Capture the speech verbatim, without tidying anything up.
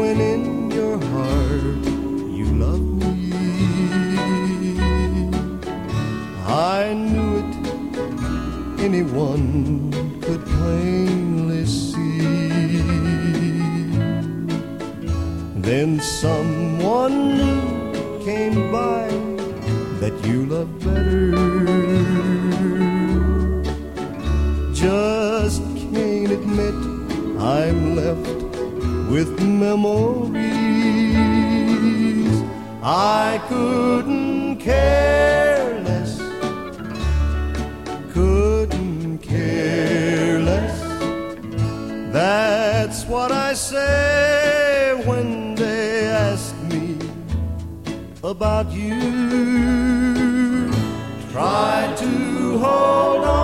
when in your heart you love me. I knew it, anyone could plainly see. Then someone new came by that you love better. Just can't admit I'm left with memories. I couldn't care less, couldn't care less. That's what I say when they ask me about you. Try to hold on